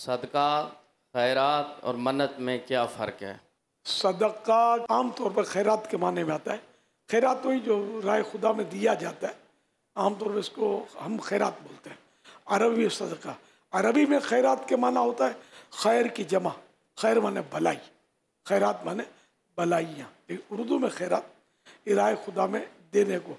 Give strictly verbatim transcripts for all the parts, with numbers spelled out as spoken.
صدقہ، خیرات اور منت میں کیا فرق ہے؟ صدقہ عام طور پر خیرات کے معنی میں آتا ہے۔ خیرات وہی جو رائے خدا میں دیا جاتا ہے، عام طور پر اس کو ہم خیرات بولتے ہیں۔ عربی صدقہ، عربی میں خیرات کے معنی ہوتا ہے خیر کی جمع، خیر مانے بھلائی، خیرات مانے بھلائیاں۔ لیکن اردو میں خیرات رائے خدا میں دینے کو،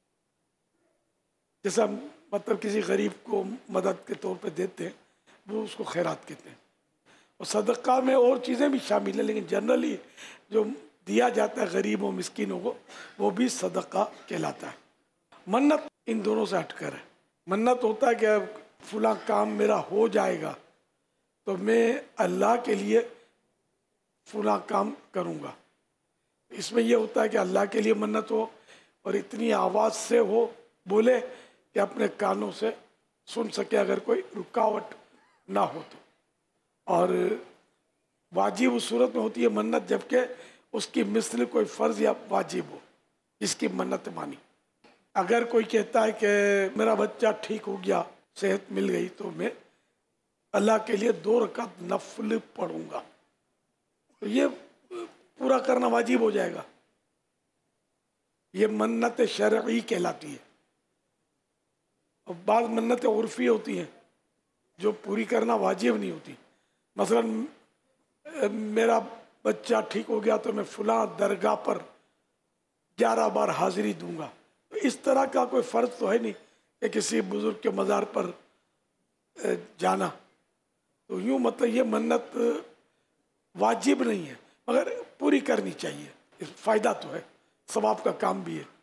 جیسا مطلب کسی غریب کو مدد کے طور پہ دیتے ہیں، وہ اس کو خیرات کہتے ہیں۔ اور صدقہ میں اور چیزیں بھی شامل ہیں، لیکن جنرلی جو دیا جاتا ہے غریبوں مسکینوں کو، وہ بھی صدقہ کہلاتا ہے۔ منت ان دونوں سے ہٹ کر ہے۔ منت ہوتا ہے کہ فلاں کام میرا ہو جائے گا تو میں اللہ کے لیے فلاں کام کروں گا۔ اس میں یہ ہوتا ہے کہ اللہ کے لیے منت ہو اور اتنی آواز سے ہو بولے کہ اپنے کانوں سے سن سکے، اگر کوئی رکاوٹ نہ ہو تو۔ اور واجب اس صورت میں ہوتی ہے منت جبکہ اس کی مثل کوئی فرض یا واجب ہو جس کی منت مانی۔ اگر کوئی کہتا ہے کہ میرا بچہ ٹھیک ہو گیا، صحت مل گئی، تو میں اللہ کے لیے دو رکعت نفل پڑھوں گا، تو یہ پورا کرنا واجب ہو جائے گا۔ یہ منت شرعی کہلاتی ہے۔ اور بعض منتیں عرفی ہوتی ہیں جو پوری کرنا واجب نہیں ہوتی۔ مثلا میرا بچہ ٹھیک ہو گیا تو میں فلاں درگاہ پر گیارہ بار حاضری دوں گا، تو اس طرح کا کوئی فرض تو ہے نہیں کہ کسی بزرگ کے مزار پر جانا۔ تو یوں مطلب یہ منت واجب نہیں ہے، مگر پوری کرنی چاہیے، اس فائدہ تو ہے، ثواب کا کام بھی ہے۔